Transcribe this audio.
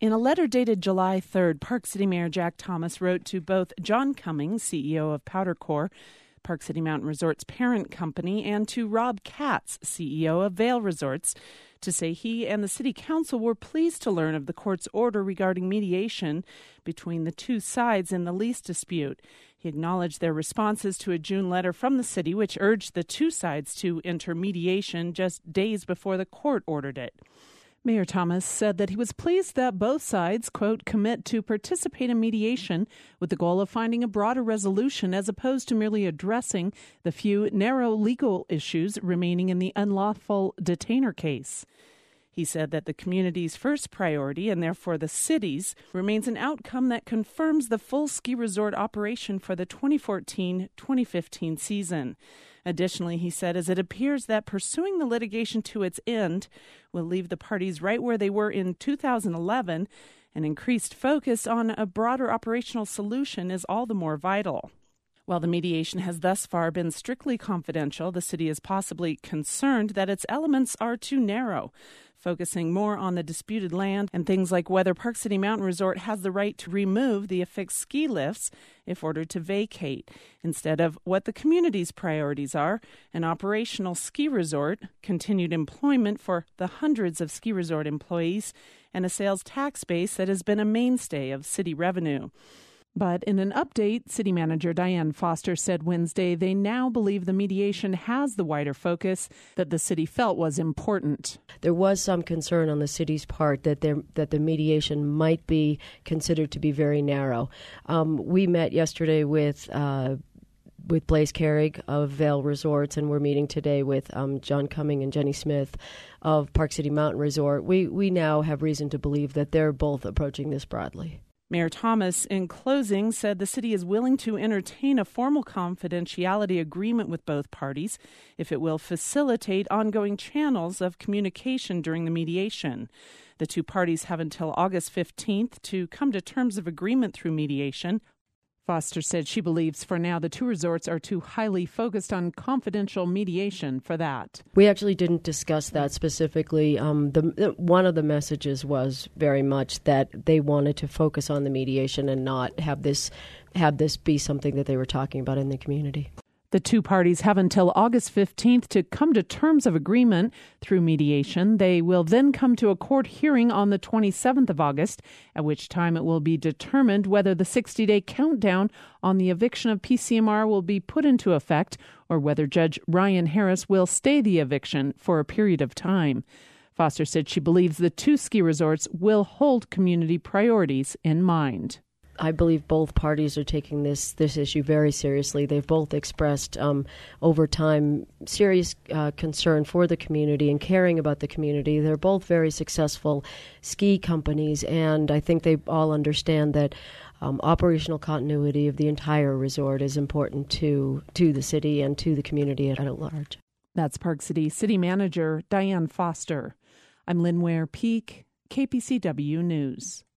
In a letter dated July 3rd, Park City Mayor Jack Thomas wrote to both John Cummings, CEO of Powder Core, Park City Mountain Resort's parent company, and to Rob Katz, CEO of Vail Resorts, to say he and the City Council were pleased to learn of the court's order regarding mediation between the two sides in the lease dispute. He acknowledged their responses to a June letter from the city, which urged the two sides to enter mediation just days before the court ordered it. Mayor Thomas said that he was pleased that both sides, quote, commit to participate in mediation with the goal of finding a broader resolution as opposed to merely addressing the few narrow legal issues remaining in the unlawful detainer case. He said that the community's first priority, and therefore the city's, remains an outcome that confirms the full ski resort operation for the 2014-2015 season. Additionally, he said, as it appears that pursuing the litigation to its end will leave the parties right where they were in 2011, an increased focus on a broader operational solution is all the more vital. While the mediation has thus far been strictly confidential, the city is possibly concerned that its elements are too narrow, focusing more on the disputed land and things like whether Park City Mountain Resort has the right to remove the affixed ski lifts if ordered to vacate, instead of what the community's priorities are: an operational ski resort, continued employment for the hundreds of ski resort employees, and a sales tax base that has been a mainstay of city revenue. But in an update, City Manager Diane Foster said Wednesday they now believe the mediation has the wider focus that the city felt was important. There was some concern on the city's part that the mediation might be considered to be very narrow. We met yesterday with Blaise Carrig of Vail Resorts, and we're meeting today with John Cumming and Jenny Smith of Park City Mountain Resort. We now have reason to believe that they're both approaching this broadly. Mayor Thomas, in closing, said the city is willing to entertain a formal confidentiality agreement with both parties if it will facilitate ongoing channels of communication during the mediation. The two parties have until August 15th to come to terms of agreement through mediation. Foster said she believes for now the two resorts are too highly focused on confidential mediation for that. We actually didn't discuss that specifically. One of the messages was very much that they wanted to focus on the mediation and not have this be something that they were talking about in the community. The two parties have until August 15th to come to terms of agreement through mediation. They will then come to a court hearing on the 27th of August, at which time it will be determined whether the 60-day countdown on the eviction of PCMR will be put into effect or whether Judge Ryan Harris will stay the eviction for a period of time. Foster said she believes the two ski resorts will hold community priorities in mind. I believe both parties are taking this issue very seriously. They've both expressed over time serious concern for the community and caring about the community. They're both very successful ski companies, and I think they all understand that operational continuity of the entire resort is important to the city and to the community at large. That's Park City City Manager Diane Foster. I'm Lynn Ware Peak, KPCW News.